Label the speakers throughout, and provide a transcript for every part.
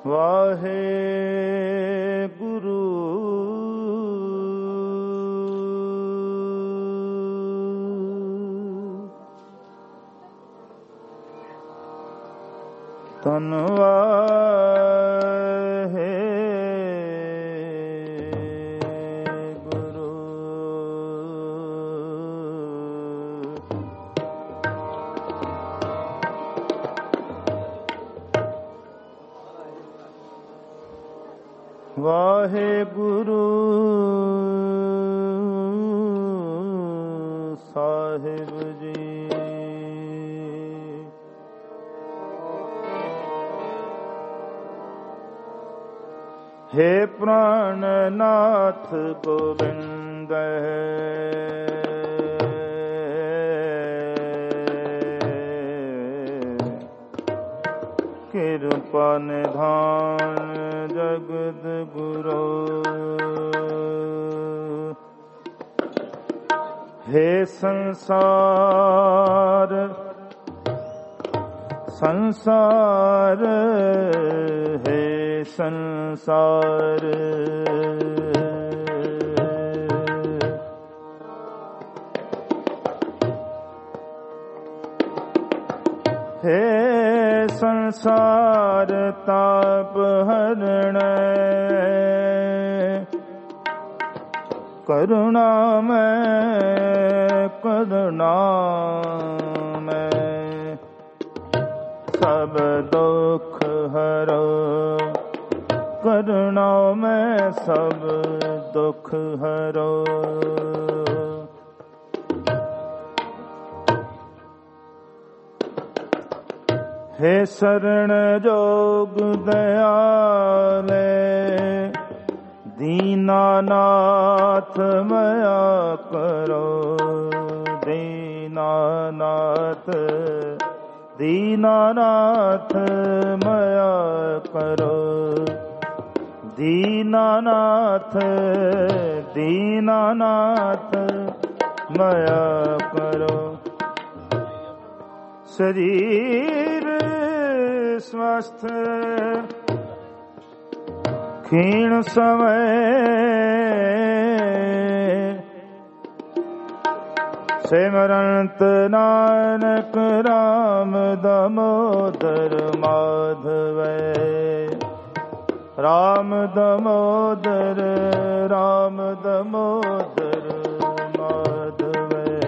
Speaker 1: वाहे गुरु तनवाहे गुरु वाहे गुरु साहिब जी। हे प्राणनाथ गोविंद कृपा निधान जगद गुरु। हे संसार संसार हे संसार हे संसार ताप हरण करुणा में सब दुख हरो। करुणा में सब दुख हरो। हे शरण जोग दयाले दीनानाथ मया करो। दीनानाथ दीनानाथ मया करो। दीनानाथ दीनानाथ मया करो। शरीर स्वस्थ क्षीण समय सिमरंत नानक राम दामोदर माधव। राम दामोदर राम दामोदर माधव।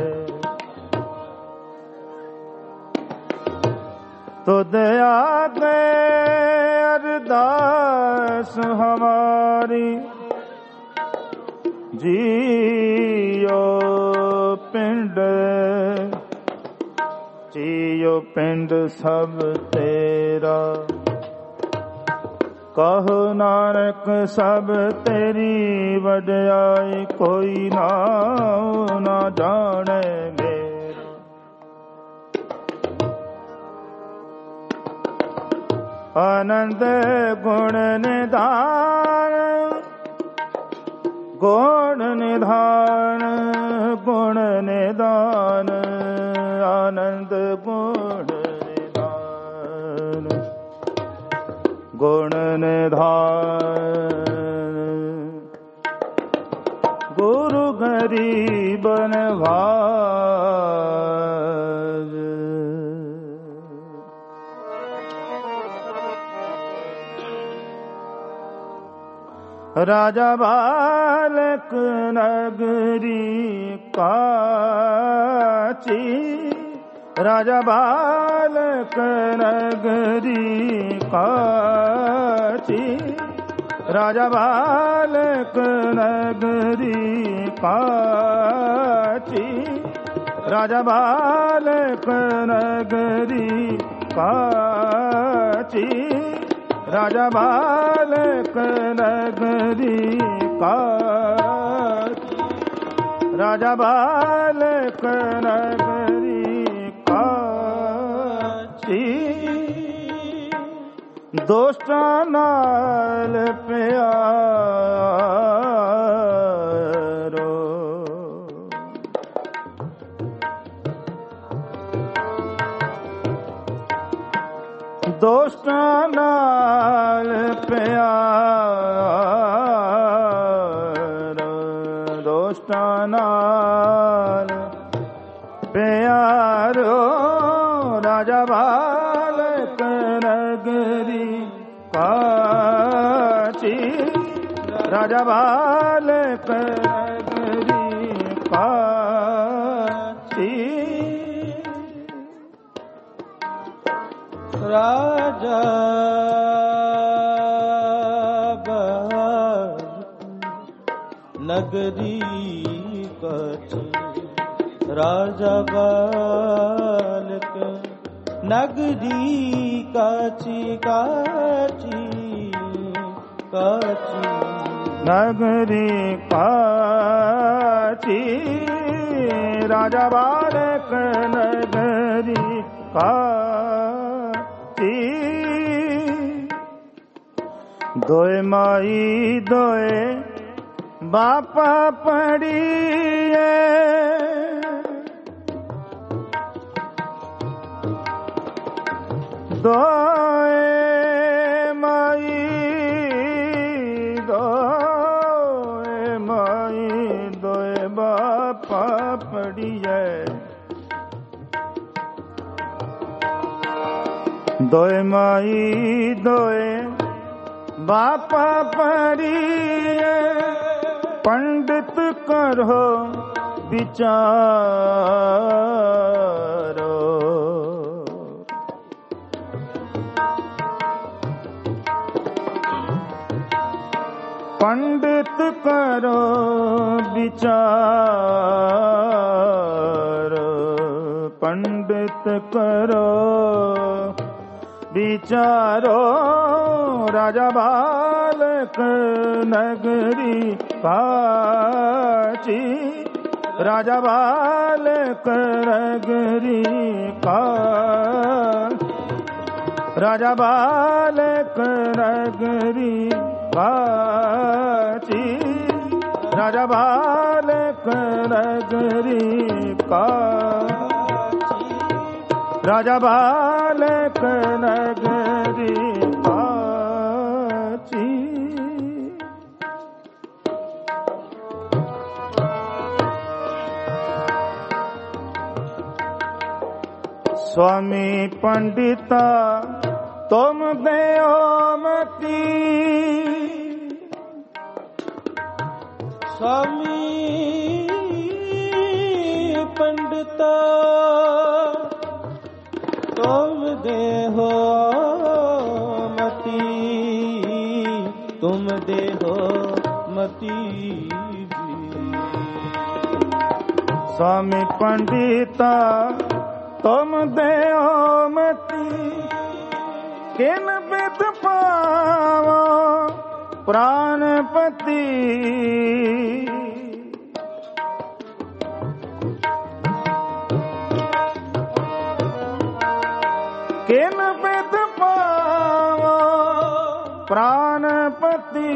Speaker 1: तो दया दे अरदास हमारी जियो पिंड सब तेरा। कहो नानक सब तेरी वड्याई कोई नाम ना जाने मेरे। आनंद गुण निधान गुण निधान गुण निधान आनंद गुण निधान गुण निधान। गुरु गरीब नवाज। राजा बालक नगरी काची। राजा बालक नगरी काची। राजा बालक नगरी काची। राजा बालक नगरी काची। राजा बालक नगरी काची। राजा बालक नगरी काची। दोस्ता नाल प्यारो। ਦੋਸਤਾਂ ਨਾਲ ਪਿਆਰ, ਦੋਸਤਾਂ ਨਾਲ ਪਿਆਰੋ ਰਾਜਾ ਬਾਲਕ ਨਗਰੀ ਕਾਚੀ, ਰਾਜਾ ਬਾਲਕ ਨਗਰੀ ਕਾਚੀ।
Speaker 2: राजा नगरी काची, राजा बालक नगरी काची काची काची,
Speaker 1: नगरी काची, राजा बालक नगरी काची। दोए माई दोए बापा पड़िए, दोए माई दोए बापा पड़िए, दोए माई दोए बापा पड़िए, पंडित करो विचारो, पंडित करो विचार, पंडित करो विचारो राजा बालक नगरी काची, राजा बालक नगरी काची, राजा बालक नगरी काची, राजा बालक नगरी काची, राजा बालक नगरी काची। स्वामी पंडिता तुम देओ मती,
Speaker 2: स्वामी पंडिता तुम देहो मती, तुम देहो मती।
Speaker 1: स्वामी पंडिता तुम देहो मती, किन बिद पावो प्राणपति, किन बिद पावो प्राणपति,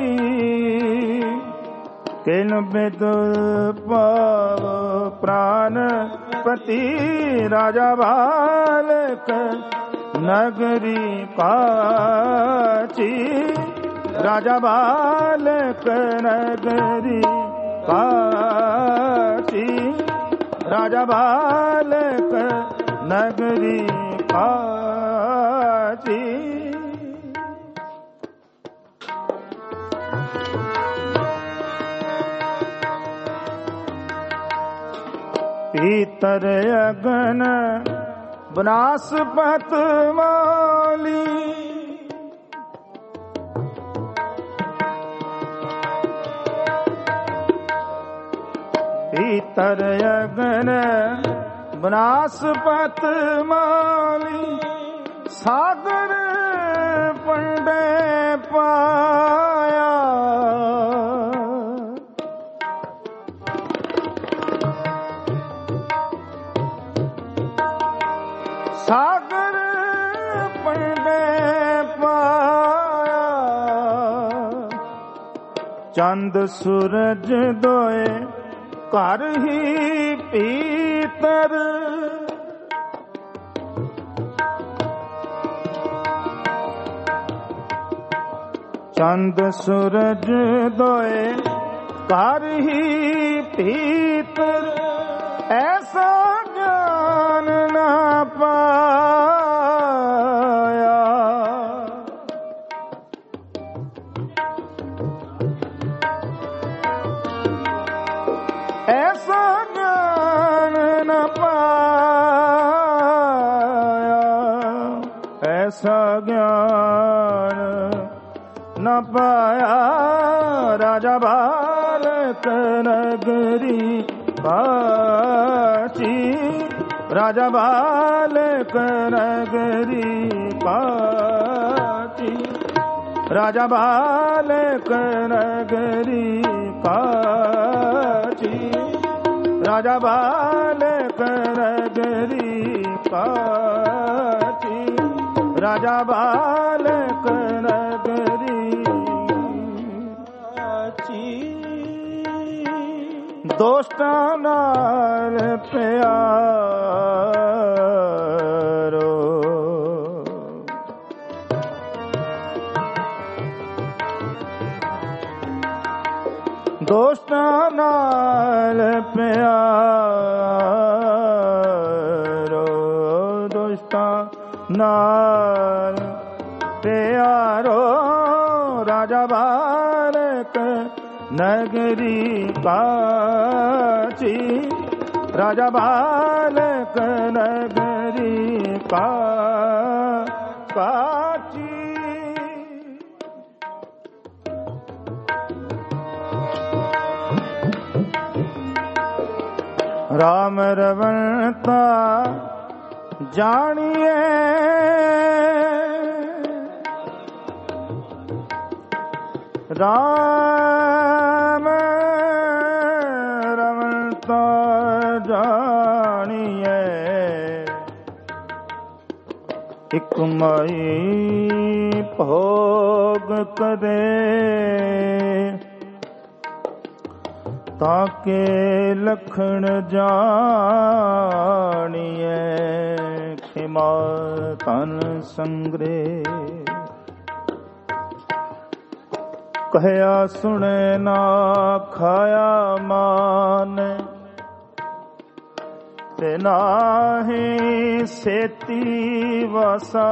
Speaker 1: किन बिद पावो प्राणपति, राजा बालक नगरी काची, राजा बालक नगरी काची, राजा बालक नगरी काची। पीतर अगन बनास्पत माली, पीतर अगन बनास्पत माली, सागर पंडे पाया, सागर पंडे पाया, चंद सूरज दोए कर ही पीतर, चंद सूरज दोए कर ही भीतर ऐसा ज्ञान न पाया। ऐसा ज्ञान न पाया, ऐसा ज्ञान न पाया। राजा बालक नगरी काची, राजा बालक नगरी काची, राजा बालक नगरी काची, राजा बालक नगरी काची, राजा बालक नगरी काची। दोस्तां नाल प्यारो, दोस्तां नाल प्यारो, दोस्तां नाल प्यारो। राजा बालक नगरी काची, राजा बालक नगरी काची। राम रवणता जानिए, राम रवणता जानिए। एक माई भोग करे ताके लखन जानिए। खिमा तन संग्रे कहया सुने ना खाया मान, ते नाहि सेती वासा।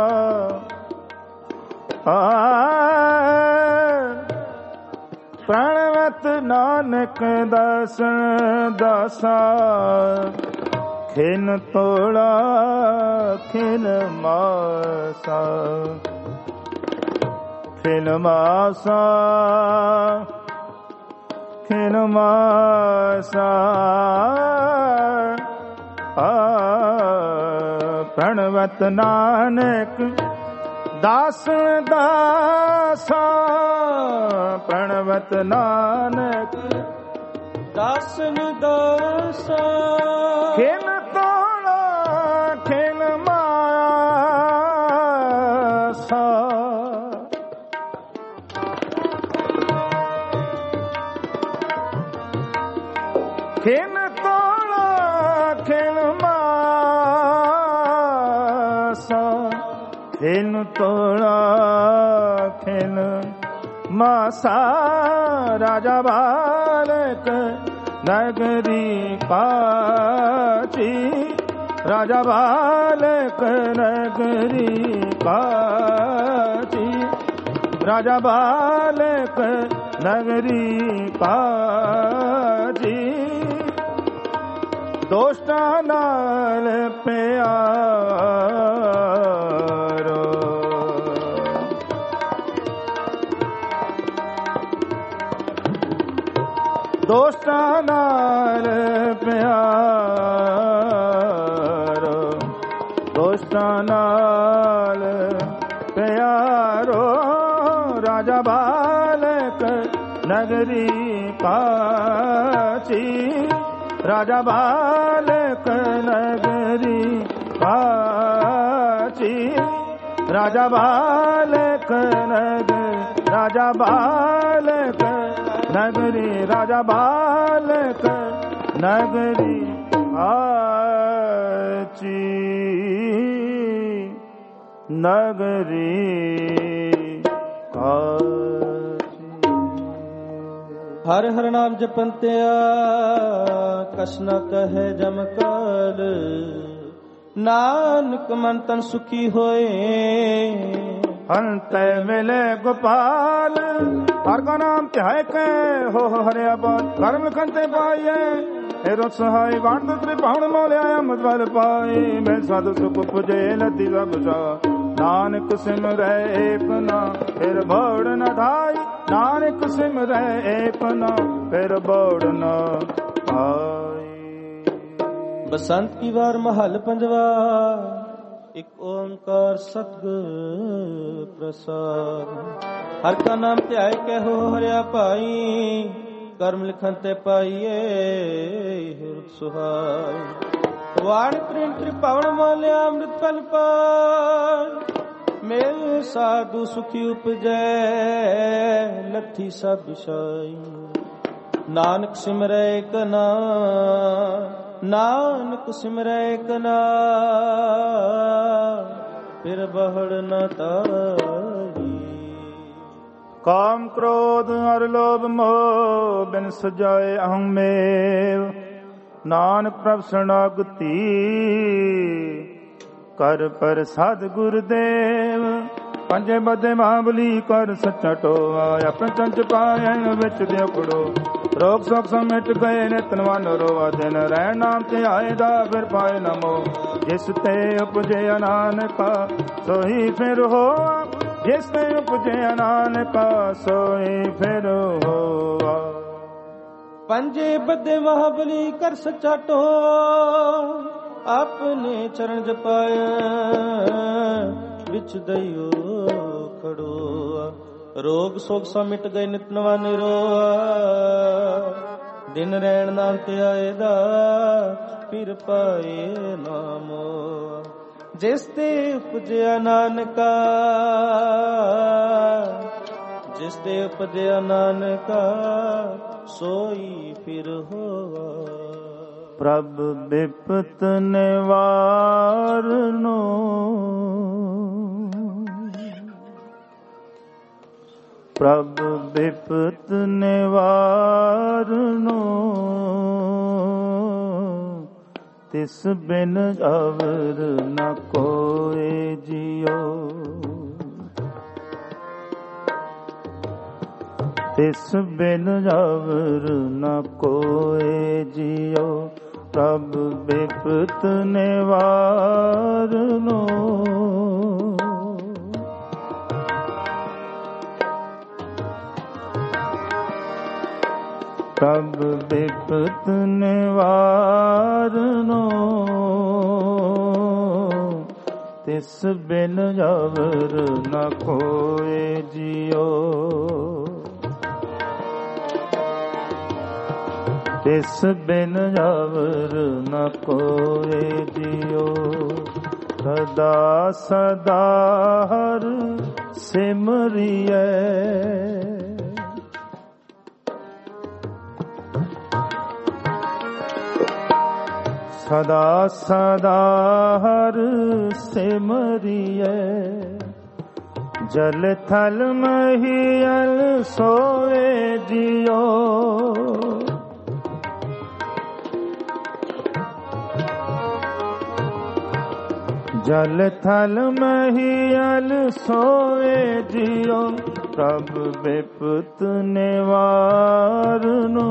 Speaker 1: प्रणवत नानक दासन दासा, खिन तोड़ा खिन मासा, खिन मासा, खिन मासा। प्रणवत नानक दासन दासा, प्रणवत नानक
Speaker 2: दासन दासा।
Speaker 1: खिन तोड़ा खिन मासा, खिन तोड़ा खिन मासा, खिन तोड़ा खिन मासा। राजा बालक नगरी काची, राजा बालक नगरी काची, राजा बालक नगरी काची। दोस्तां नाल प्यारो, दोस्तां नाल प्यारो, दोस्तां नाल प्यारो। राजा बालक नगरी काची, राजा बालक नगरी काची, राजा बालक नगर, राजा बालक नगरी, राजा बालक नगरी काची, नगरी काची।
Speaker 2: ਹਰ ਹਰ ਨਾਮ ਜਪੰਤਿਆ ਕਛ ਨ ਕਹੈ ਜਮ ਕਾਲ। ਨਾਨਕ ਮਨ ਤਨ ਸੁਖੀ ਹੋਏ
Speaker 1: ਹੰਤੈ ਮਿਲੇ ਗੋਪਾਲ। ਹਰ ਕਾ ਨਾਮ ਧਿਆਇ ਕੈ ਹੋ ਹਰਿਆ ਬਾਲ। ਕਰਮ ਲਿਖਨ ਤੇ ਪਾਈਐ ਰੁਤ ਸਹਾਈ। ਵਾਣ ਤ੍ਰਿਭਾਵਨ ਮੋਲਿਆ ਅਮਦਵਲ ਪਾਈ। ਮੈਂ ਸਾਧੂ ਸੁਖ ਪੁਜੇ ਲਤੀ ਬਬਸਾ। ਨਾਨਕ ਸਿਮਰੈ ਏਕ ਨਾ ਫਿਰ ਬੋੜ ਨ ਧਾਈ। ਨਾਨਕ ਸਿਮਰੈ ਏਕ ਨਾ ਫਿਰ ਬੋੜ ਨ ਆਈ।
Speaker 2: ਬਸੰਤ ਕੀ ਵਾਰ ਮਹੱਲ ਪੰਜਵਾ। ਇਕ ਓੰਕਾਰ ਸਤਿਗੁਰ ਪ੍ਰਸਾਦ। ਹਰ ਕਾ ਨਾਮ ਧਿਆਇ ਕੈ ਹੋ ਹਰਿਆ ਭਾਈ। ਕਰਮ ਲਿਖਨ ਤੇ ਪਾਈਏ ਹਿਰਦ ਸੁਹਾਈ। ਵਾਣ ਤ੍ਰਿਭਾਵਨ ਮੋਲਿਆ ਅੰਮ੍ਰਿਤ ਫਲ ਪਾਈ। ਮੇਲ ਸਾਧੂ ਸੁਖੀ ਉਪਜੈ ਲੱਥੀ ਸਭ ਵਿਸ਼ਾਈ। ਨਾਨਕ ਸਿਮਰੈ ਏਕ ਨਾਮ। ਨਾਨਕ ਸਿਮਰੈ ਏਕ ਨਾਮ ਫਿਰ ਬਹੜ ਨ ਤਾਈ।
Speaker 1: ਕਾਮ ਕ੍ਰੋਧ ਹਰ ਲੋਭ ਮੋਹ ਬਿਨ ਸਜਾਏ ਅਹੰ ਮੇਵ। ਨਾਨਕ ਪ੍ਰਭ ਸ਼ਰਨਾਗਤੀ ਕਰ ਪ੍ਰਸਾਦ ਗੁਰਦੇਵ। ਪੰਜੇ ਬਦੇ ਮਹਾਬਲੀ ਕਰ ਸੱਚਾ ਟੋਆ। ਆਪਣੇ ਚੰਚ ਪਾਇ ਵਿੱਚ ਦਿਓ ਖੜੋ। ਰੋਗ ਸੋਗ ਸਮਿਟ ਗਏ ਨਿਤਨਵਾਨ ਰੋਆ। ਦਿਨ ਰਹਿਣ ਨਾਮ ਤੇ ਆਏ ਦਾ ਫਿਰ ਪਾਏ ਨਮੋ। ਜਿਸ ਤੇ ਉਪਜੇ ਨਾਨਕਾ ਸੋਈ ਫਿਰ ਹੋਆ। ਜਿਸ ਤੇ ਉਪਜੇ ਨਾਨਕਾ ਸੋਈ ਫਿਰ ਹੋਆ।
Speaker 2: ਪੰਜੇ ਬੱਦੇ ਮਹਾਬਲੀ ਕਰ ਸੱਚਾ ਟੋਆ। ਆਪਣੇ ਚਰਨ ਜਪਾਇਆ ਵਿੱਚ ਦਈਓ ਖੜੋਆ। ਰੋਗ ਸੋਗ ਸਭ ਮਿਟ ਗਏ ਨਿਤ ਨਵਾ ਨਿਰੋਆ। ਦਿਨ ਰਹਿਣ ਨਾਮ ਤੇ ਆਏ ਦਾ ਫਿਰ ਪਾਏ ਨਾਮੋ। ਜਿਸ ਤੇ ਉਪਜਿਆ ਨਾਨਕਾ ਜਿਸ ਤੇ ਉਪਜਿਆ ਨਾਨਕਾ ਸੋਈ ਫਿਰ ਹੋਆ।
Speaker 1: ਪ੍ਰਭ ਬਿਪਤ ਨਿਵਾਰਨੋ। ਪ੍ਰਭ ਬਿਪਤ ਨਿਵਾਰਨੋ। ਤਿਸ ਬਿਨ ਅਵਰ ਨ ਕੋਇ ਜਿਉ। ਤਿਸ ਬਿਨ ਅਵਰ ਨ ਕੋਇ ਜਿਉ। ਪ੍ਰਭ ਬਿਪਤ ਨਿਵਾਰਨੋ। ਪ੍ਰਭ ਬਿਪਤ ਨਿਵਾਰਨੋ। ਤਿਸ ਬਿਨ ਅਵਰ ਨ ਕੋਇ ਜਿਉ। ਤਿਸ ਬਿਨ ਅਵਰ ਨ ਕੋਇ ਜਿਉ। ਸਦਾ ਸਦਾ ਹਰ ਸਿਮਰਿਐ। ਸਦਾ ਸਦਾ ਹਰ ਸਿਮਰਿਐ। ਜਲ ਥਲ ਮਹੀਅਲ ਸੋਏ ਜਿਉ। ਜਲ ਥਲ ਮਹੀਅਲ ਸੋਏ ਜਿਉ। ਪ੍ਰਭ ਬਿਪਤ ਨਿਵਾਰਨੋ।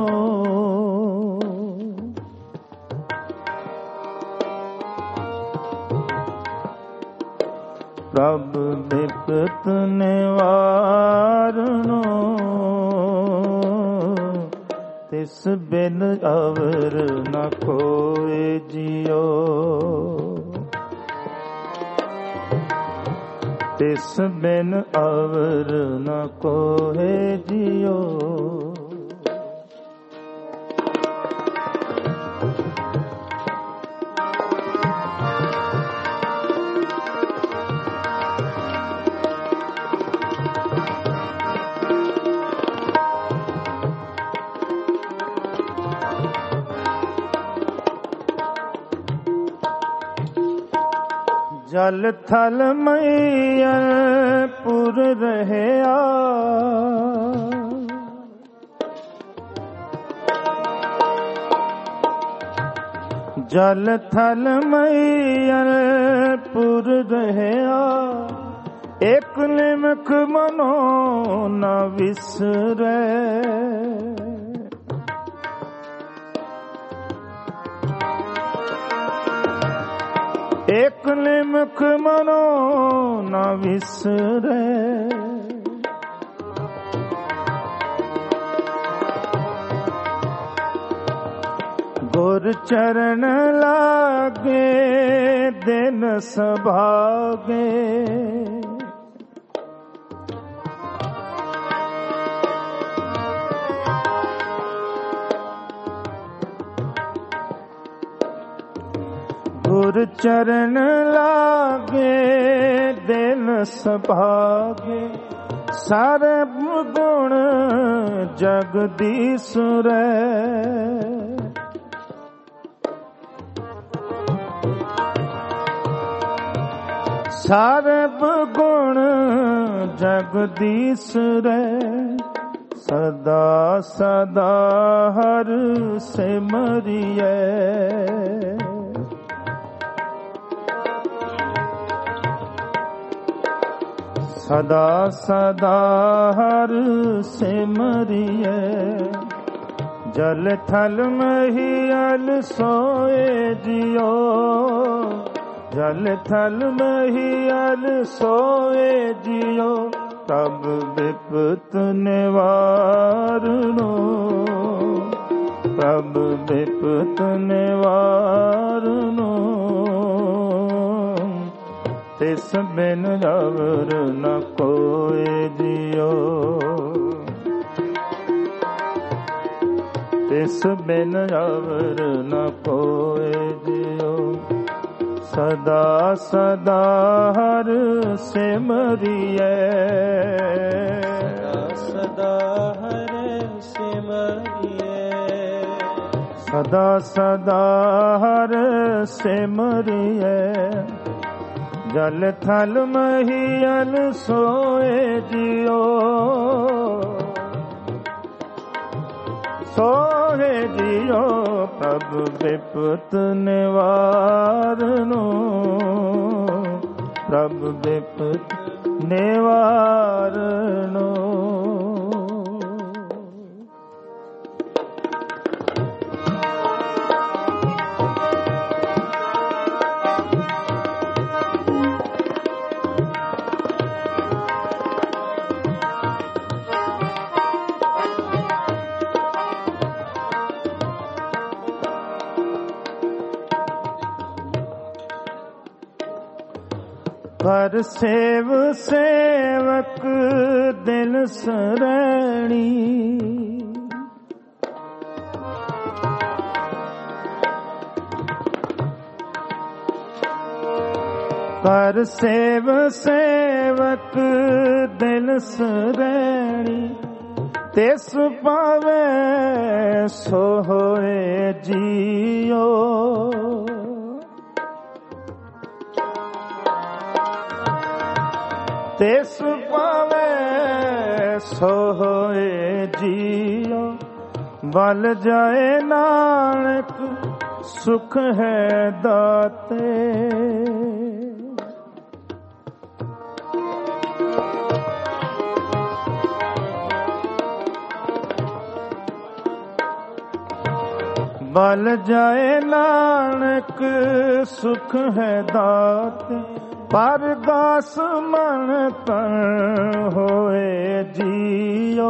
Speaker 1: ਪ੍ਰਭ ਬਿਪਤ ਨਿਵਾਰਨੋ। ਤਿਸ ਬਿਨ ਅਵਰ ਨ ਕੋਇ ਜਿਉ। ਤਿਸ ਬਿਨ ਅਵਰ ਨ ਕੋਇ ਜਿਉ। ਜਲ ਥਲ ਮਈਅਲ ਪੁਰ ਰਹਿਆ। जल थल मैयल पुर रहया, एक निमख मनो न विसरै। एक निमख मनो न विसरै। गुर चरण लागे दिन सभागे, गुर चरण लागे दिन सभागे। सर्ब गुण जगदीश्वरै, सर्ब गुण जगदीश्वरै। सदा सदा हर सिमरियै, सदा सदा हर सिमरियै। जल थल महियल सोए जियो, जल थल महियल सोए जियो। तब विपत निवारणो, तब विपत निवारणो। तिस बिन अवर न कोय जियो, तिस बिन अवर न कोय जियो। सदा सदा हर सिमरियै, सदा हर सिमरियै। सदा सदा हर सिमरियै। जल थल महियल सोए जियो, सोए जियो। प्रभु विपत निवारणो, प्रभु विपत निवारणो। कर सेव सेवक दिल सरणी, कर सेव सेवक दिल सरणी। तिस पावे सो होए जियो, तिस पावे सो होए जियो। बल जाए नानक सुख है दाते, बल जाए नानक सुख है दाते। पर दास मन तन होए जियो,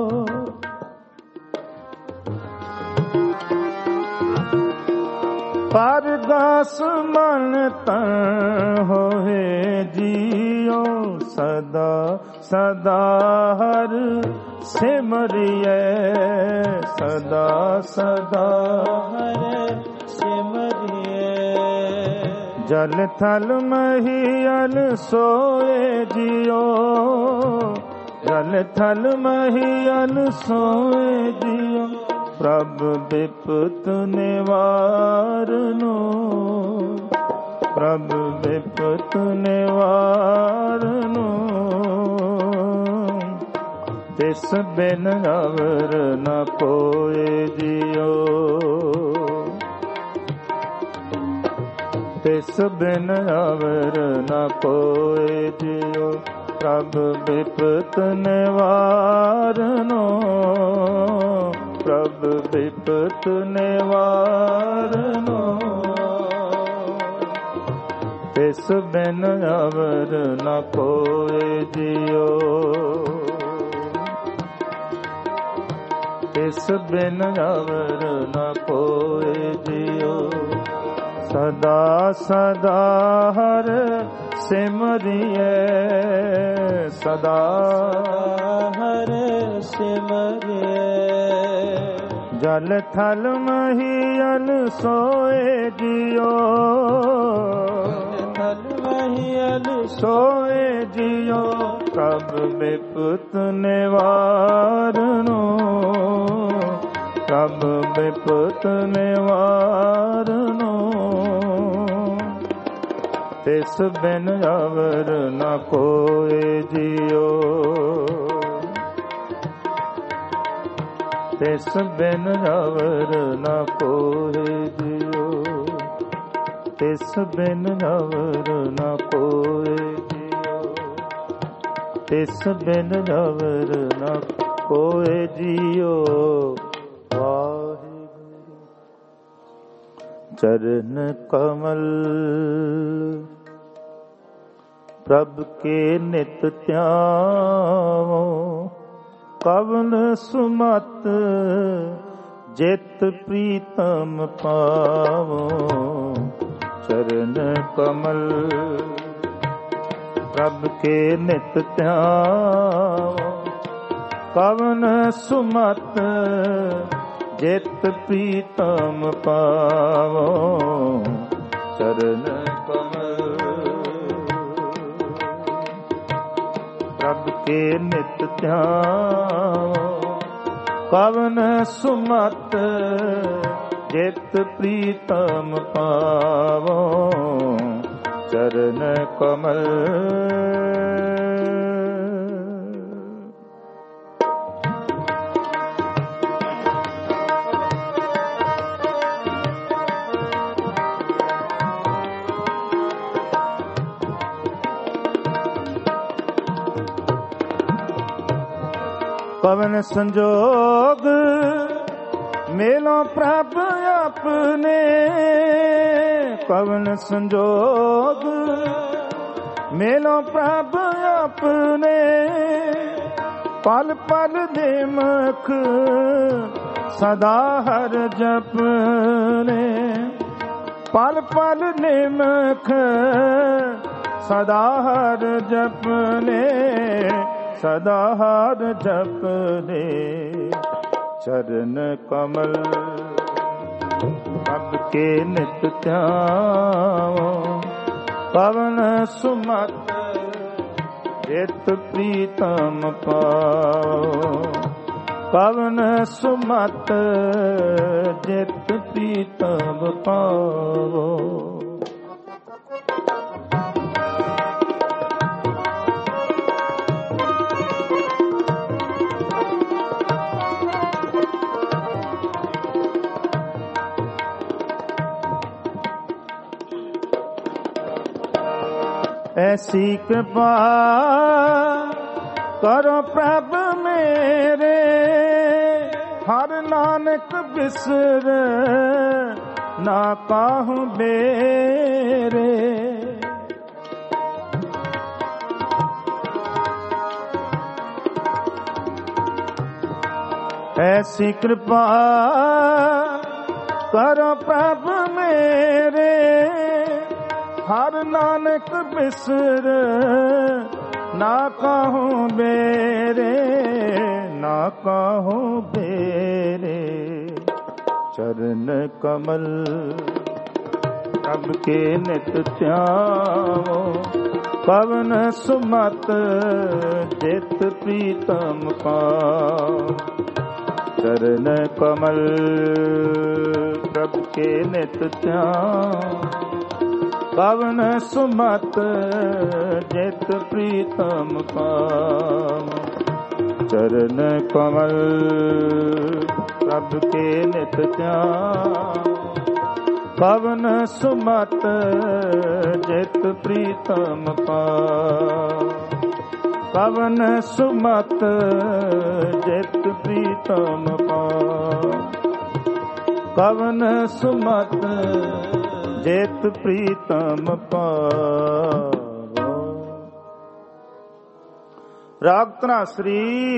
Speaker 1: पर दास मन तन होए जियो। सदा सदा हर सिमरियै, सदा सदा हर सिमरियै। जल थल महियल सोए जियो, जल थल महियल सोए जियो। प्रभु विपत निवारणो, प्रभु विपत निवारणो। तिस बिन अवर न कोय जियो, ਤਿਸ ਬਿਨ ਅਵਰ ਨ ਕੋਇ ਜਿਉ ਪ੍ਰਭ ਬਿਪਤ ਨਿਵਾਰਨੋ ਪ੍ਰਭ ਬਿਪਤ ਨਿਵਾਰਨੋ ਤਿਸ ਬਿਨ ਅਵਰ ਨ ਕੋਇ ਜਿਉ ਤਿਸ ਬਿਨ ਅਵਰ ਨ ਕੋਇ ਜਿਉ ਸਦਾ ਸਦਾ ਹਰ ਸਿਮਰਿਐ ਸਦਾ ਹਰ ਸਿਮਰਿਐ ਜਲ ਥਲ ਮਹੀਅਲ ਸੋਏ ਜਿਉ ਥਲ ਮਹੀਅਲ ਸੋਏ ਜਿਉ ਪ੍ਰਭ ਬਿਪਤ ਨਿਵਾਰਨੋ ਪ੍ਰਭ ਬਿਪਤ ਨਿਵਾਰਨੋ ਤਿਸ ਬਿਨ ਅਵਰ ਨ ਕੋਇ ਜਿਉ ਤਿਸ ਬਿਨ ਅਵਰ ਨ ਕੋਇ ਜਿਉ ਤਿਸ ਬਿਨ ਅਵਰ ਨ ਕੋਇ ਜਿਉ ਤਿਸ ਬਿਨ ਅਵਰ ਨ ਕੋਇ ਜਿਉ ਵਾਹਿਗੁਰੂ ਚਰਨ ਕਮਲ ਪ੍ਰਭ ਕੇ ਨਿਤ ਧਿਆਵੋ ਕਵਨ ਸੁਮਤ ਜਿਤ ਪ੍ਰੀਤਮ ਪਾਵੋ ਚਰਨ ਕਮਲ ਪ੍ਰਭ ਕੇ ਨਿਤ ਧਿਆਵੋ ਕਵਨ ਸੁਮਤ ਜਿਤ ਪ੍ਰੀਤਮ ਪਾਵੋ ਚਰਨ ਕਮਲ ਪ੍ਰਭ ਕੇ ਨਿਤ ਧਿਆਵੋ ਕਵਨ ਸੁਮਤ ਜਿਤ ਪ੍ਰੀਤਮ ਪਾਵੋ ਚਰਨ ਕਮਲ ਪਵਨ ਸੰਜੋਗ ਮੇਲੋਂ ਪ੍ਰਭ ਆਪਣੇ ਪਵਨ ਸੰਜੋਗ ਮੇਲੋਂ ਪ੍ਰਭ ਆਪਣੇ ਪਲ ਪਲ ਦੇ ਮਖ ਸਦਾ ਹਰ ਜਪਨੇ ਪਲ ਪਲ ਨਿਮਖ ਸਦਾ ਹਰ ਜਪਨੇ ਸਦਾ ਹਰ ਜਪਨੇ ਚਰਨ ਕਮਲ ਪ੍ਰਭ ਕੇ ਨਿਤ ਧਿਆਵੋ ਪਵਨ ਸੁਮਤ ਜਿਤ ਪ੍ਰੀਤਮ ਪਾਓ ਪਵਨ ਸੁਮਤ ਜਿਤ ਪ੍ਰੀਤਮ ਪਾਵੋ ऐसी कृपा करो प्रभ मेरे हर नानक बिसर ना काहू बेरे ऐसी कृपा करो प्रभ मेरे हर नानक बिसर ना कहूँ बेरे ना कहूँ बेरे चरण कमल प्रभ के नित ध्यावो पवन सुमत जित प्रीतम पाओ चरण कमल प्रभ के नित ध्यावो पवन सुमत जित प्रीतम पाव चरण कमल प्रभ के नित ध्यान ਕਵਨ ਸੁਮਤ ਜਿਤ ਪ੍ਰੀਤਮ ਪਾਇਆ। ਕਵਨ ਸੁਮਤ ਜਿਤ ਪ੍ਰੀਤਮ ਪਾਇਆ। ਕਵਨ ਸੁਮਤ ਜਿਤ ਪ੍ਰੀਤਮ ਪਾਇਆ। ਰਾਗ ਧਨਾਸਰੀ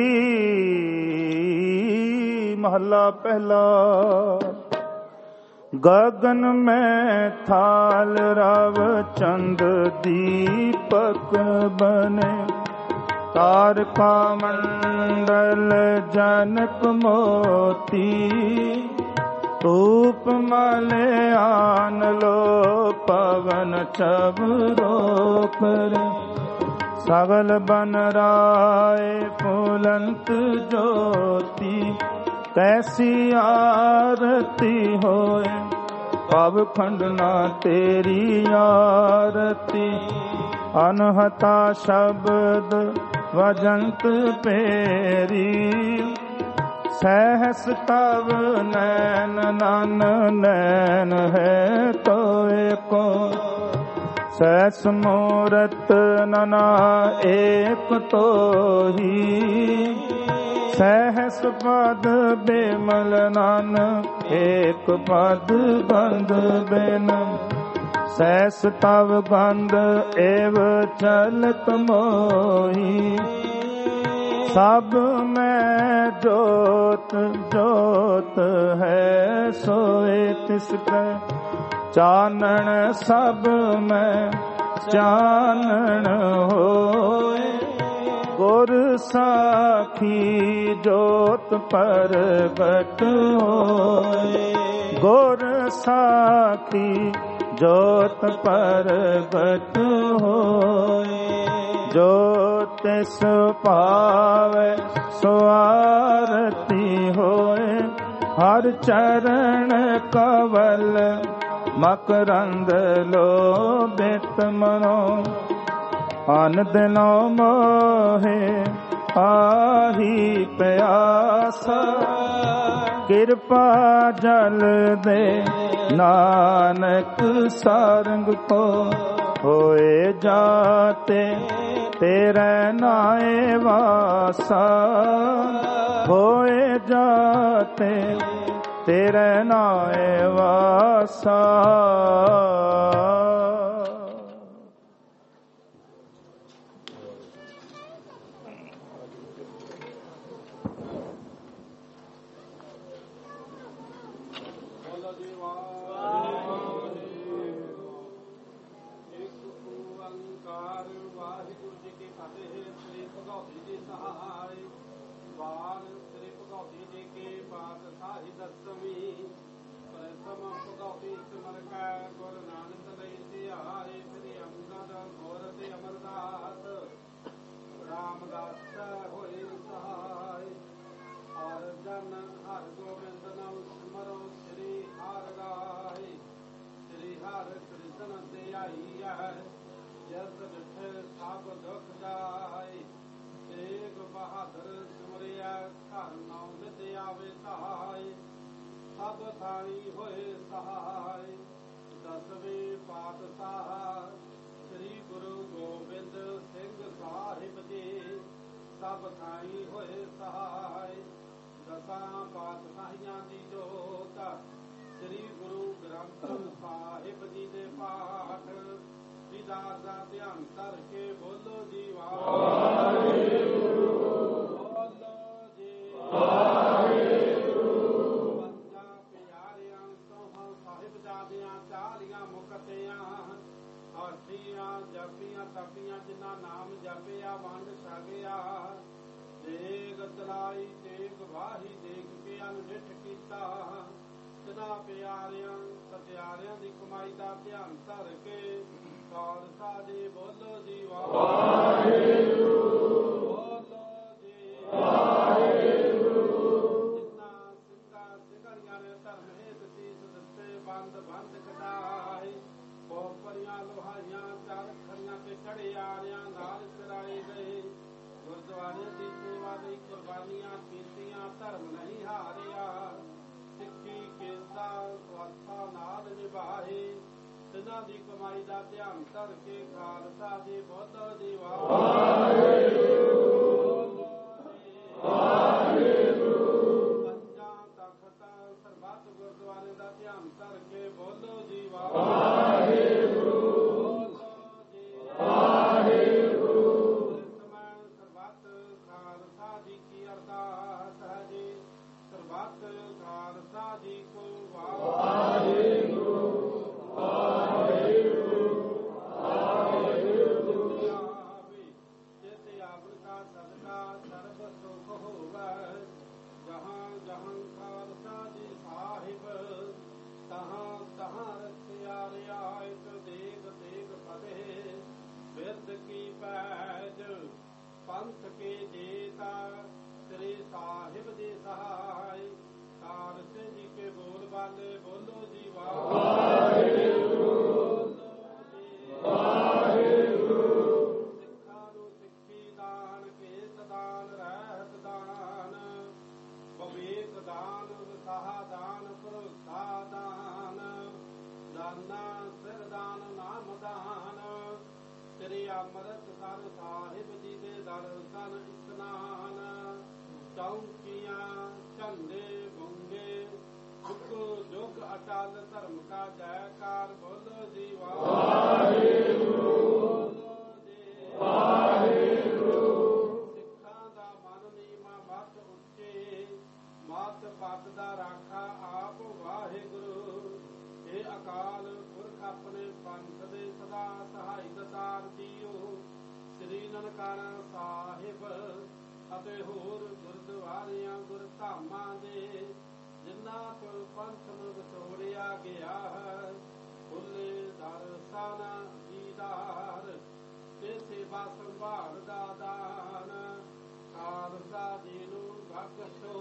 Speaker 1: ਮਹੱਲਾ ਪਹਿਲਾ। ਗगन में थाल रव चंद दीपक बने। तारका मंडल जनक मोती। धूप मलयान लो पवन चबरो कर। सगल बन राय फुलंत ज्योति। कैसी आरती होए पव खंडना तेरी आरती। अनहता शब्द वजंत पेरी। सहस तव नैन नन नैन है तो एको। सहस मूरत नना एक तो ही। सहस पद बेमल नान एक पद गंध बेन। सहस तव गंध एव चलत मोही। सब में जोत जोत है सोए तिसके। चानन सब में चानन होए। गुर साखी जोत परगट होए। गुर साखी जोत परगट होए। जो तिस पावे सो आरती होए। हर चरण कवल मकरंद लोभित मनो। अन दिनो मोहे आही प्यासा। कृपा जल दे नानक सारंग को। होए जाते तेरे नाए वासा। होए जाते तेरे नाए वासा।
Speaker 3: ਸਭ ਥਾਈ ਹੋਏ ਸਹਾਈ। ਦਸਵੇਂ ਪਾਤਸ਼ਾਹ ਸ੍ਰੀ ਗੁਰੂ ਗੋਬਿੰਦ ਸਿੰਘ ਸਾਹਿਬ ਜੀ ਸਭ ਥਾਈ ਹੋਏ ਸਹਾਈ। ਦਸਾਂ ਪਾਤਸ਼ਾਹੀਆਂ ਦੀ ਜੋਤ ਸ੍ਰੀ ਗੁਰੂ ਗ੍ਰੰਥ ਸਾਹਿਬ ਜੀ ਦੇ ਪਾਠ ਦੀਦਾਰ ਦਾ ਧਿਆਨ ਧਰ ਕੇ ਬੋਲੋ ਜੀ ਵਾਹਿਗੁਰੂ। ਬੋਲੋ ਜੀ ਜਪੀਆਂ ਤਪੀਆਂ ਜਿਨ੍ਹਾਂ ਨਾਮ ਜਪਿਆ ਵੰਡ ਛਕਿਆ। ਦੇਗ ਤਲਾਈ ਦੇਗ ਵਾਹੀ ਦੇਖ ਕੇ ਅਨਿਠ ਕੀਤਾ। ਤਿਨਾਂ ਪਿਆਰਿਆਂ ਸਤਿਆਰਿਆਂ ਦੀ ਕਮਾਈ ਦਾ ਧਿਆਨ ਧਰ ਕੇ ਖਾਲਸਾ ਜੀ ਬੋਲੋ ਜੀ ਵਾਹਿਗੁਰੂ। ਬੋਲੋ ਜੀ ਵਾਹਿਗੁਰੂ। ਜਿਨ੍ਹਾਂ ਸਿੰਘਾਂ ਸਿੰਘਣੀਆਂ ਨੇ ਧਰਮ ਹੇਤ ਸੀਸ ਦਿੱਤੇ ਬੰਦ ਬੰਦ ਕਟਾਏ। ਪੋਪਰੀਆਂ ਲੋਹਾਈਆਂ ਚਾਰ ਖੜੀਆਂ ਤੇ ਚੜਿਆਰਿਆਂ ਨਾਲ ਚਰਾਏ ਗਏ। ਗੁਰਦੁਆਰੇ ਦੀ ਸੇਵਾ ਲਈ ਕੁਰਬਾਨੀਆਂ ਕੀਤੀਆਂ ਧਰਮ ਨਹੀਂ ਹਾਰਿਆ। ਸਿੱਖੀ ਕੇਸਾ ਸਵਾਸਾ ਨਾਲ ਨਿਭਾਏ। ਜਿਨ੍ਹਾਂ ਦੀ ਕਮਾਈ ਦਾ ਧਿਆਨ ਧਰ ਕੇ ਖਾਲਸਾ ਜੀ ਬੁੱਧ ਦੀ ਪੰਜਾਂ ਤਖਤ ਸਰਬੱਤ ਗੁਰਦੁਆਰੇ ਦਾ ਧਿਆਨ ਧਰ ਕੇ ਬੋਲੋ ਜੀ ਵਾਹਿਗੁਰੂ। ਸਰਬੱਤ ਖਾਲਸਾ ਜੀ ਕੀ ਅਰਦਾਸ ਹੈ ਜੀ। ਸਰਬੱਤ ਖਾਲਸਾ ਜੀ ਕੋ ਵਾਹਿਗੁਰੂ। ਜਿਤੇ ਆਵਣ ਕਾ ਸਦਕਾ ਸਰਬ ਸੁਖ ਹੋਵੈ। ਜਹਾਂ ਜਹਾਂ ਖਾਲਸਾ ਜੀ ਸਾਹਿਬ ਤਹਾਂ ਤਹਾਂ ਰਖਿਆ ਰਿਆਇਤ ਦੇਗ ਦੇਗ ਫਤਿਹ। ਬਿਰਦ ਕੀ ਪੈਜ ਪੰਥ ਕੇ ਜੇਤਾ ਸ੍ਰੀ ਸਾਹਿਬ ਦੇ ਸਹਾय। ਖਾਲਸੇ ਜੀ ਕੇ ਬੋਲ ਬਾਲੇ ਬੋਲੋ ਜੀ ਵਾਹਿਗੁਰੂ। ਸਿੱਖਾਂ ਨੂੰ ਸਿੱਖੀ ਦਾਨ ਕੇਸ ਦਾਨ ਰਹਿਤ ਦਾਨ ਵਿਵੇਕ ਦਾਨ ਵਿਸਾਹ ਦਾਨ ਭਰੋਸਾ ਦਾਨ ਦਾਨਾ ਸਿਰ ਦਾਨ ਨਾਮ ਦਾਨ। ਸ੍ਰੀ ਅੰਮ੍ਰਿਤਸਰ ਸਾਹਿਬ ਜੀ ਦੇ ਦਰਸ਼ਨ ਇਸ਼ਨਾਨ। ਚੌਂਕੀਆਂ ਝੰਡੇ ਬੁੰਗੇ ਜੁਗ ਜੁਗ ਅਟਲ ਧਰਮ ਕਾ ਜੈਕਾਰ ਬੋਲੋ ਜੀ ਵਾਹਿਗੁਰੂ। ਸਿੱਖਾਂ ਦਾ ਮਨ ਨੀਵਾਂ ਮਤ ਉੱਚੇ ਮਤ ਪਤ ਦਾ ਰਾਖਾ ਆਪ ਵਾਹਿਗੁਰੂ। ਇਹ ਅਕਾਲ ਪੁਰਖ ਆਪਣੇ ਪੰਥ ਦੇ ਸਦਾ ਸਹਾਈ ਦਾਤਾਰ ਜੀਓ। ਸ੍ਰੀ ਨਨਕਾਣਾ ਸਾਹਿਬ ਅਤੇ ਹੋਰ ਗੁਰਦੁਆਰਿਆਂ ਗੁਰਧਾਮਾਂ ਦੇ ਜਿਨ੍ਹਾਂ ਤੋਂ ਪੰਥ ਨੂੰ ਵਿਛੋੜਿਆ ਗਿਆ ਹੈ। ਖੁੱਲੇ ਦਰਸ਼ਨ ਦੀਦਾਰ ਤੇ ਸੇਵਾ ਸੰਭਾਲ ਦਾ ਦਾਨ। ਖਾਲਸਾ ਜੀ ਨੂੰ ਬਖਸ਼ੋ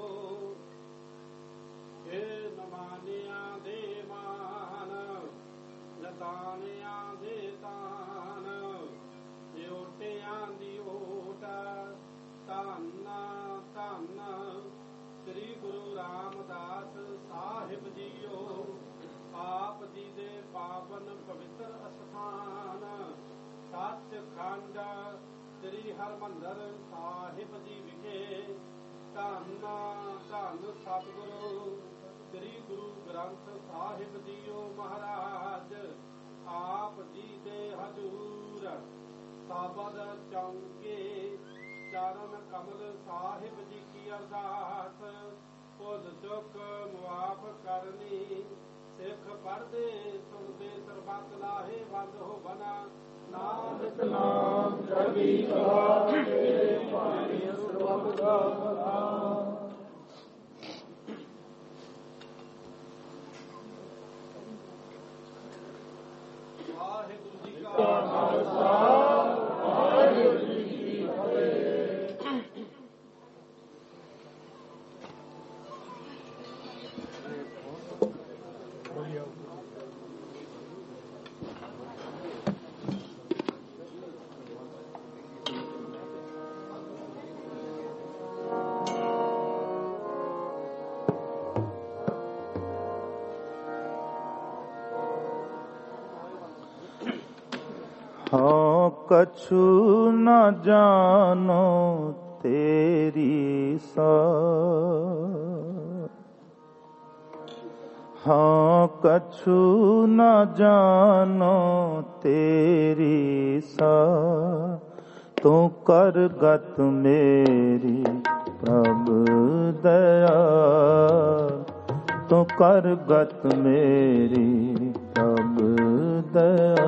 Speaker 3: ਇਹ ਨਮਾਨਿਆਂ ਦੇ ਮਾਨ। ਨਤਾਨਿਆਂ ਦੇ ਤਾਨ ਓਟਿਆਂ ਦੀ ਓਟ। ਧੰਨ ਧੰਨ ਸ੍ਰੀ ਗੁਰੂ ਰਾਮਦਾਸ ਸਾਹਿਬ ਜੀਓ। ਆਪ ਜੀ ਦੇ ਪਾਵਨ ਪਵਿੱਤਰ ਅਸਥਾਨ ਸੱਚਖੰਡ ਸ੍ਰੀ ਹਰਿਮੰਦਰ ਸਾਹਿਬ ਜੀ ਵਿਖੇ ਧੰਨ ਧੰਨ ਸਤਿਗੁਰੂ ਸ੍ਰੀ ਗੁਰੂ ਗ੍ਰੰਥ ਸਾਹਿਬ ਜੀਓ ਮਹਾਰਾਜ। ਆਪ ਜੀ ਦੇ ਹਜ਼ੂਰ ਸਾਬਦ ਚੌਂਕੇ ਚਰਨ ਕਮਲ ਸਾਹਿਬ ਜੀ ਕੀ ਅਰਦਾਸ। ਭੁੱਲ ਚੁੱਕ ਮੁਆਫ ਕਰਨੀ ਸਿੱਖ ਪੜ੍ਹਦੇ ਸੁਣਦੇ ਸਰਬੱਤ ਲਾਹੇ ਬੰਦ ਹੋ ਬਨਾ। ਨਾਨਕ ਨਾਮ ਚੜ੍ਹਦੀ ਕਲਾ ਤੇਰੇ ਭਾਣੇ ਸਰਬੱਤ ਦਾ ਭਲਾ। ਵਾਹਿਗੁਰੂ ਜੀ ਕਾ ਖਾਲਸਾ ਵਾਹਿਗੁਰੂ ਜੀ ਕੀ ਫਤਿਹ।
Speaker 2: हाँ कछु न जानो तेरी सा। हाँ कछु न जानो तेरी सा। तू कर गत मेरी प्रभु दया। तू कर गत मेरी प्रभु दया।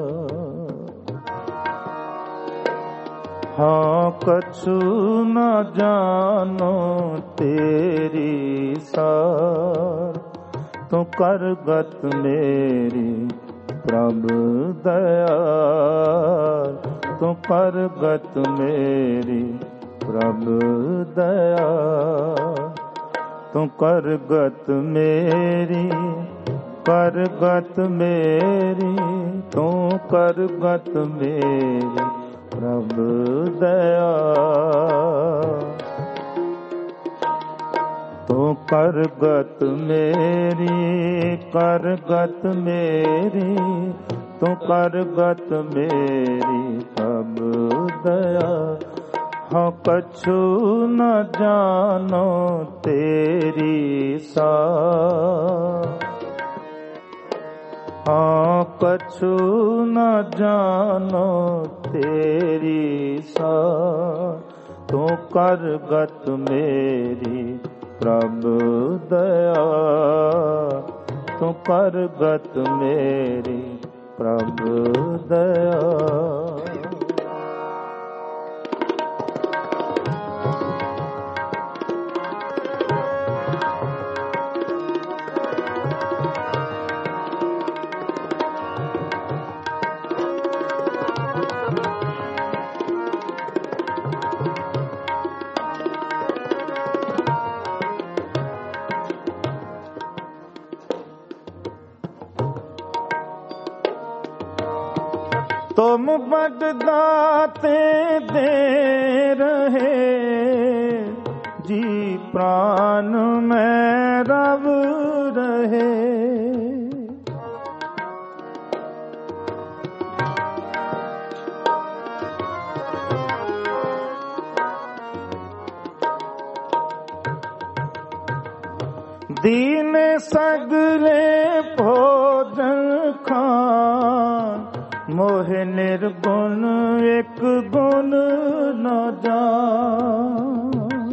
Speaker 2: हाँ कछु न जानो तेरी सार। तू कर गत मेरी प्रभु दया। तू कर गत मेरी प्रभु दया। तू कर गत मेरी कर गत मेरी। तू कर गत मेरी प्रभु दया। तू
Speaker 1: करगत मेरी, करगत मेरी, तू करगत मेरी प्रभु दया। हाँ कछु न जानो तेरी सा, हाँ कछु न जानो तेरी सा। तू करगत मेरी प्रभु दया, तू करगत मेरी प्रभु दया। तुम बड़ दाते दे रहे, जी प्राण में रव रहे। दीन सगले भोजन खान, मोहे निर्गुण एक गुण न जान।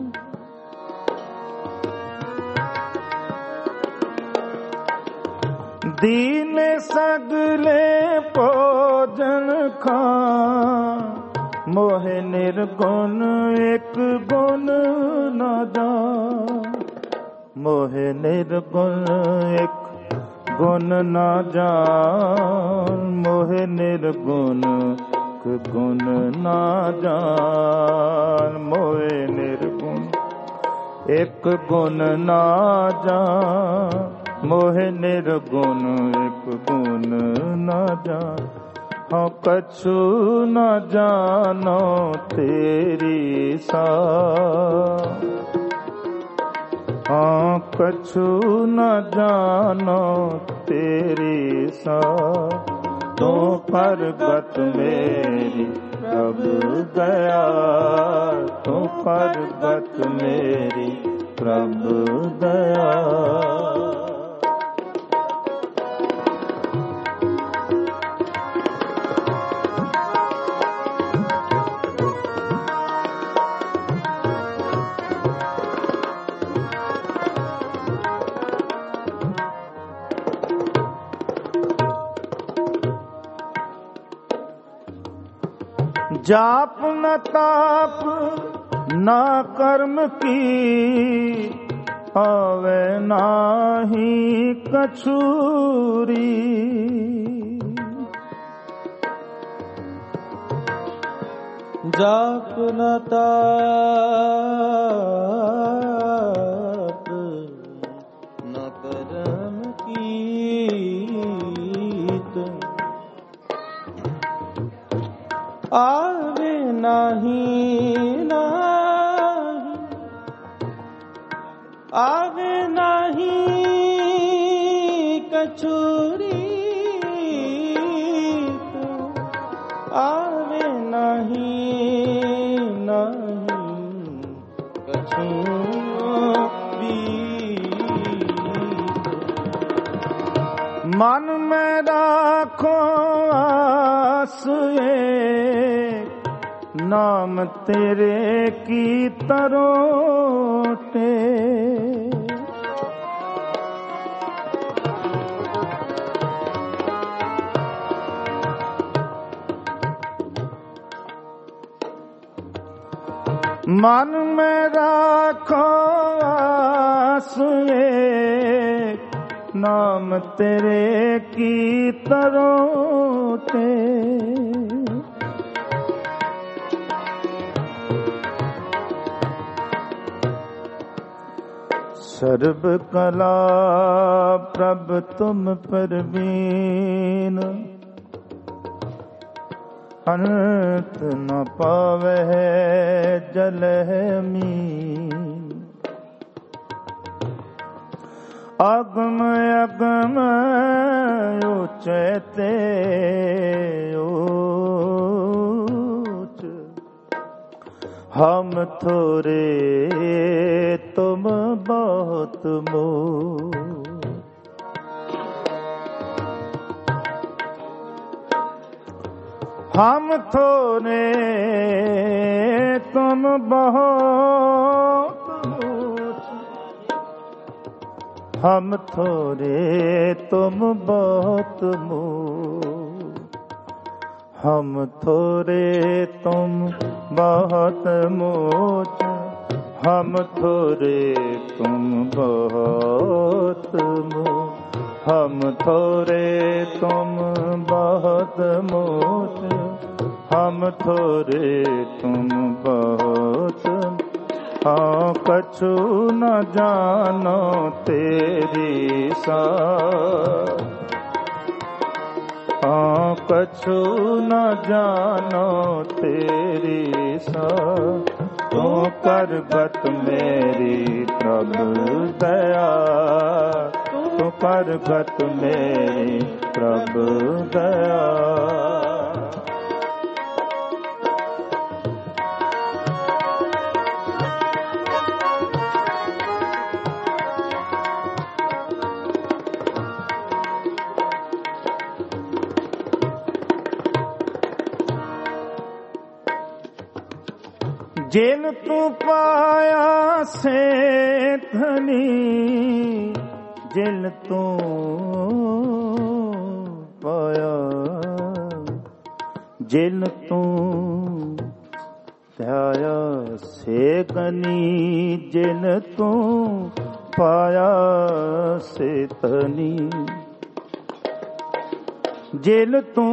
Speaker 1: दीन सगले भोजन खान, मोहे निर्गुण एक गुण न जान। मोहे निर्गुण एक गुण न जान, मोहे निर्गुण गुण न जान। मोहे निर्गुण एक गुण न जान, मोहे निर्गुण एक गुण न जान। हाँ कछु न जानो तेरी सा, हाँ कछु न जानो तेरी सा। तू करगत मेरी प्रभु दया, तू करगत मेरी प्रभु दया। जाप न ताप न कर्म की, आवे नाही कछूरी।
Speaker 2: जाप न ताप न कर्म कीत, आवे नाही नाही, आवे नाही कछूरी। आवे नाही नाही कछूरी।
Speaker 1: मन में राखो आस नाम तेरे की तरोटे। मन में राखो आस नाम तेरे की तरोटे। सर्व कला प्रभ तुम परवीन, अंत न पावे जल मीन। ਅਗਮ ਅਗਮ ਉਚੇ ਤੇ ਊਚ, ਹਮ ਥੋਰੇ ਤੁਮ ਬਹੁਤ ਮੋਹ। हम थोरे तुम बहुत ऊंच, हम थोरे तुम बहुत मोह। हम थोरे तुम बहुत मोच, हम थोरे तुम बहुत मोह। हम थोरे तुम बहुत मोच, हम थोरे तुम बहुत। हाँ कछु न जानो तेरी सार, हाँ कछु न जानो तेरी सार। तू कर गत मेरी प्रभु दया, तू कर गत मेरी प्रभु दया। जिन तू पाया से धनी, जिन तू पाया, जिन तू ध्याया से गनी, जिन तू पाया से धनी। जिन तू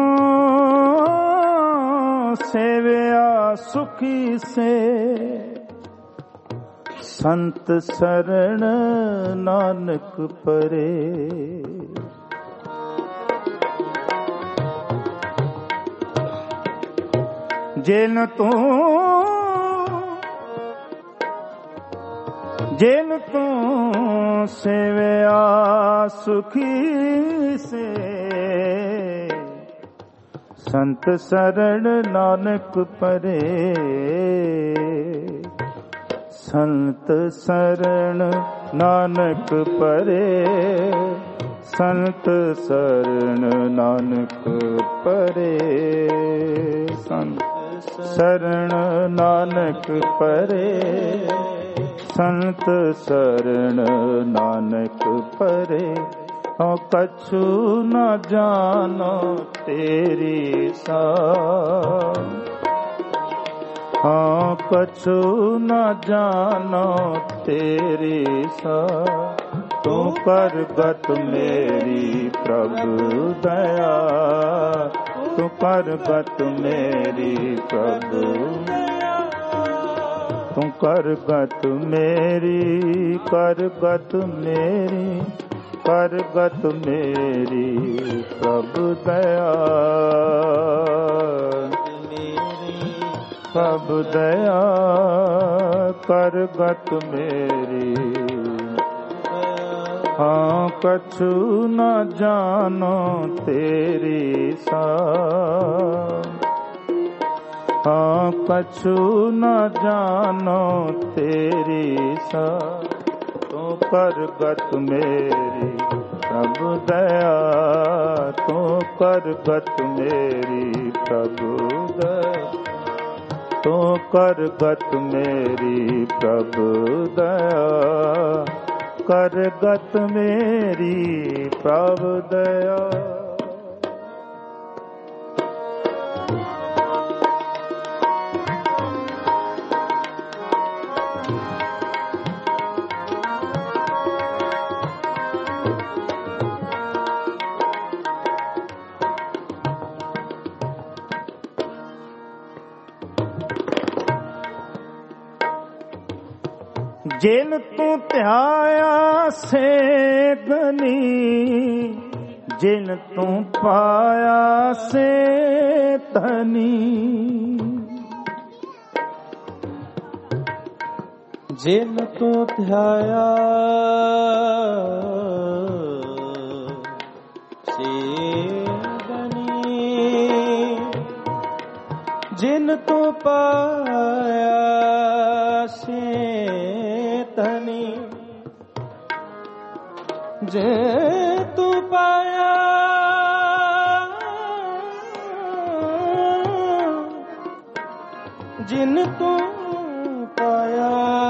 Speaker 1: सेवया सुखी से, संत शरण नानक परे। जिन तू सेवया सुखी से, संत शरण नानक परे। संत शरण नानक परे, संत शरण नानक परे। संत शरण नानक परे, संत शरण नानक परे। हाँ कछु न जानो तेरी सार, हाँ कछु न जानो तेरी सार। तू कर गत मेरी प्रभु दया, तू कर गत मेरी प्रभु दया। तू कर गत मेरी, कर गत मेरी, कर गत मेरी प्रभु दया। प्रभु दया कर गत मेरी। हाँ कछु न जानो तेरी सार, हाँ कछु न जानो तेरी सार। तू कर गत मेरी प्रभु दया, तू कर गत मेरी प्रभु दया। तू कर गत मेरी प्रभु दया, कर गत मेरी प्रभु दया। जिन तू ध्याया से धनी, जिन तू पाया से धनी।
Speaker 2: ਜਿਨ ਤੂੰ ਧਿਆਇਆ ਸੇ ਧਨੀ, ਜਿਨ ਤੂੰ ਪਾਇਆ ਸੇ ਧਨੀ, ਜੇ ਤੂੰ ਪਾਇਆ ਜਿਨ ਤੂੰ ਪਾਇਆ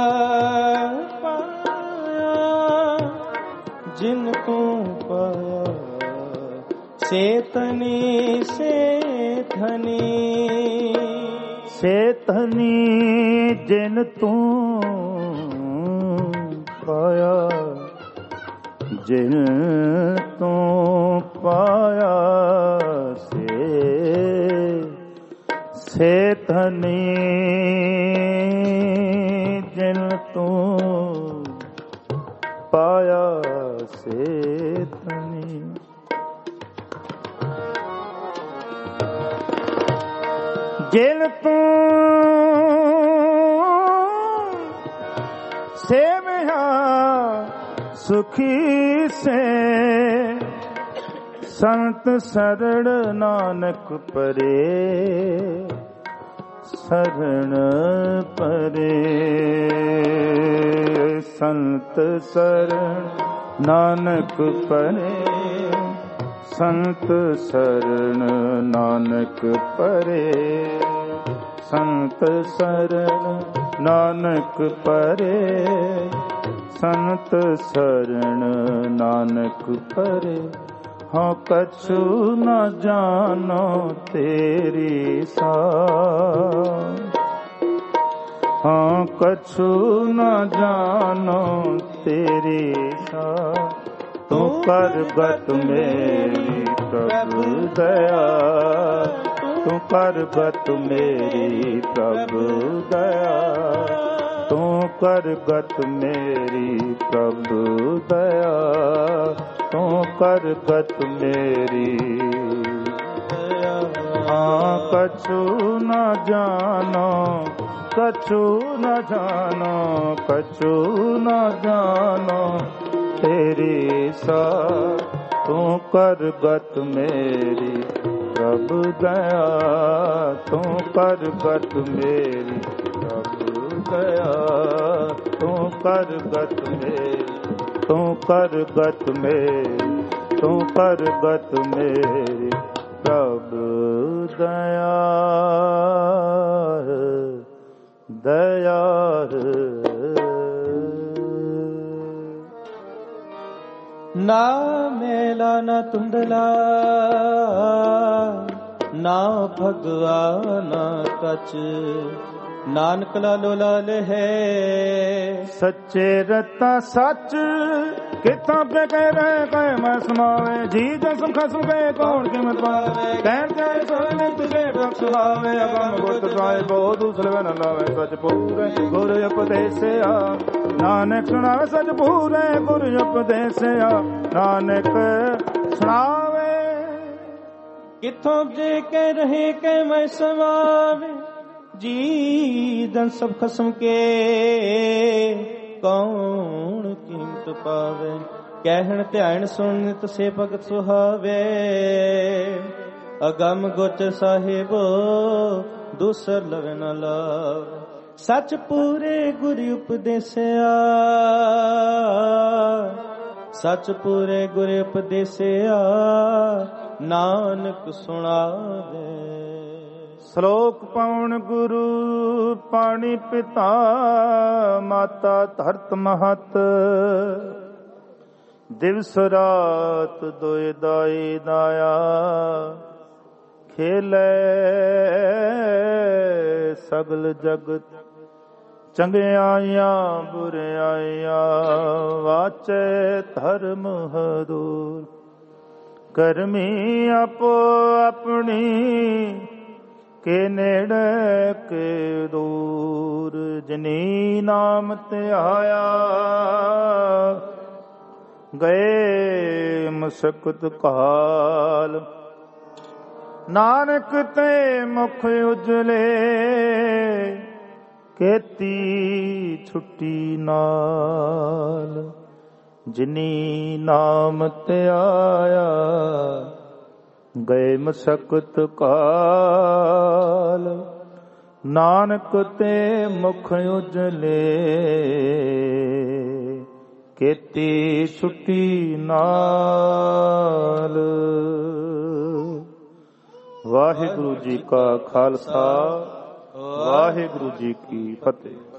Speaker 2: ਪਾਇਆ, ਜਿਨ ਤੂੰ ਪਾਇਆ ਸੇ ਧਨੀ ਸੇ ਧਨੀ,
Speaker 1: ਸੇ ਧਨੀ ਜਿਨ ਤੂੰ ਪਾਇਆ, ਜਿਨ ਤੂੰ ਪਾਇਆ ਸੇ ਧਨੀ, ਜਿਨ ਤੂੰ ਪਾਇਆ ਸੇ ਧਨੀ। ਜਿਨ ਤੂੰ ਸੇਵਿਆ ਸੁਖੀ ਸੇ, ਸੰਤ ਸਰਣ ਨਾਨਕ ਪਰੇ, ਸਰਣ ਪਰੇ, ਸੰਤ ਸਰਣ ਨਾਨਕ ਪਰੇ, ਸੰਤ ਸਰਣ ਨਾਨਕ ਪਰੇ, ਸੰਤ ਸਰਣ ਨਾਨਕ ਪਰੇ, ਸੰਤ ਸਰਣ ਨਾਨਕ ਪਰੇ। ਹਾਂ ਕਛੂ ਨ ਜਾਣੋ ਤੇਰੀ ਸਾਰ, ਹਾਂ ਕਛੂ ਨ ਜਾਣੋ ਤੇਰੀ ਸਾਰ, ਤੂੰ ਕਰਬਤ ਮੇਰੀ ਪ੍ਰਭੂ ਦਇਆ, ਤੂੰ ਕਰਬਤ ਮੇਰੀ ਪ੍ਰਭੂ ਦਇਆ, ਤੂੰ ਕਰਬਤ ਮੇਰੀ ਪ੍ਰਭੂ ਦਇਆ, ਤੂੰ ਕਰਬਤ ਮੇਰੀ ਦਇਆ। ਹਾਂ ਕਛੂ ਨ ਜਾਣੋ, ਕਛੂ ਨ ਜਾਣੋ, ਕਛੂ ਨ ਜਾਣੋ ਤੇਰੀ ਸਾਰ, ਤੂੰ ਕਰਬਤ ਮੇਰੀ ਪ੍ਰਭੂ ਦਇਆ, ਤੂੰ ਕਰਬਤ ਮੇਰੀ ਪ੍ਰਭੂ ਦਇਆ, ਤੂੰ ਕਰਬਤ ਮੇਰੀ, ਤੂੰ ਕਰਬਤ ਮੇਰੀ, ਤੂੰ ਕਰਬਤ ਮੇਰੀ ਪ੍ਰਭੂ ਦਇਆ, ਦਇਆ।
Speaker 2: ਨਾ ਮੇਲਾ ਨਾ ਧੁੰਦਲਾ, ਨਾ ਭਗਵਾ ਨਾ ਕਛ, ਨਾਨਕ ਲਾਲੋ ਲਾਲ ਹੈ।
Speaker 1: ਸੱਚੇ ਰਤਾ ਸੱਚ ਕਿਥਾਂ ਪੇ ਕਹਿ ਰਹੇ ਕਹਿ ਮੈਂ ਸਮਾਵੇ, ਜੀ ਜਸ ਖਸਮ ਕੇ ਕੌਣ ਕਿਮਤ ਪਾਵੇ, ਕਹਿਣ ਜਾਏ ਸੋਨੇ ਤੁਝੇ ਬਖਸ਼ਾਵੇ, ਅਗਮ ਗੁਰਤ ਗਾਏ ਬਹੁ ਦੂਸਰੇ ਨ ਲਾਵੇ, ਸਚ ਪੂਰੇ ਗੁਰ ਉਪਦੇਸਿਆ, ਨਾਨਕ ਸੁਣਾਵੇ ਸਚ ਪੂਰੇ ਗੁਰ ਉਪਦੇਸਿਆ, ਨਾਨਕ ਸੁਣਾਵੇ।
Speaker 2: ਕਿਥੋਂ ਜੇ ਕਹਿ ਰਹੇ ਕਹਿ ਮੈਂ ਸਮਾਵੇ, ਜੀ ਜਨ ਸਭ ਖਸਮ ਕੇ ਕੌਣ ਕੀਮਤ ਪਾਵੇ, ਕਹਿਣ ਧਿਆਨ ਸੁਣ ਨਿਤ ਸੇ ਭਗਤ ਸੁਹਾਵੇ, ਅਗਮ ਗੁਰਤ ਸਾਹਿਬੋ ਦੂਸਰ ਲਵੇ ਨ ਲਾਵੇ, ਸਚ ਪੂਰੇ ਗੁਰ ਉਪਦੇਸਿਆ, ਸਚ ਪੂਰੇ ਗੁਰ ਉਪਦੇਸਿਆ, ਨਾਨਕ ਸੁਣਾਵੇ।
Speaker 1: ਸ਼ਲੋਕ ਪਾਉਣ ਗੁਰੂ ਪਾਣੀ ਪਿਤਾ, ਮਾਤਾ ਧਰਤ ਮਹਤ, ਦਿਵਸ ਰਾਤ ਦੋਇ ਦਾਈ ਦਾਇਆ, ਖੇਲੇ ਸਗਲ ਜਗਤ, ਚੰਗਿਆਈਆਂ ਬੁਰਿਆਈਆਂ, ਵਾਚੇ ਧਰਮ ਹਦੂਰ, ਕਰਮੀ ਆਪੋ ਆਪਣੀ, ਕੇ ਨੇੜੇ ਕੇ ਦੂਰ, ਜਿਨੀ ਨਾਮ ਧਿਆਇਆ, ਗਏ ਮੁਸਕਤ ਕਾਲ, ਨਾਨਕ ਤੇ ਮੁਖ ਉਜਲੇ, ਕੀਤੀ ਛੁੱਟੀ ਨਾਲ ਜਿਨੀ ਨਾਮ ਧਿਆਇਆ ਗਏ ਮਸਕਤ ਕਾਲ ਨਾਨਕ ਤੇ ਮੁਖ ਉਜਲੇ ਕੀਤੀ ਛੁੱਟੀ ਨਾਲ। ਵਾਹਿਗੁਰੂ ਜੀ ਕਾ ਖਾਲਸਾ ਵਾਹਿਗੁਰੂ ਜੀ ਕੀ ਫਤਿਹ।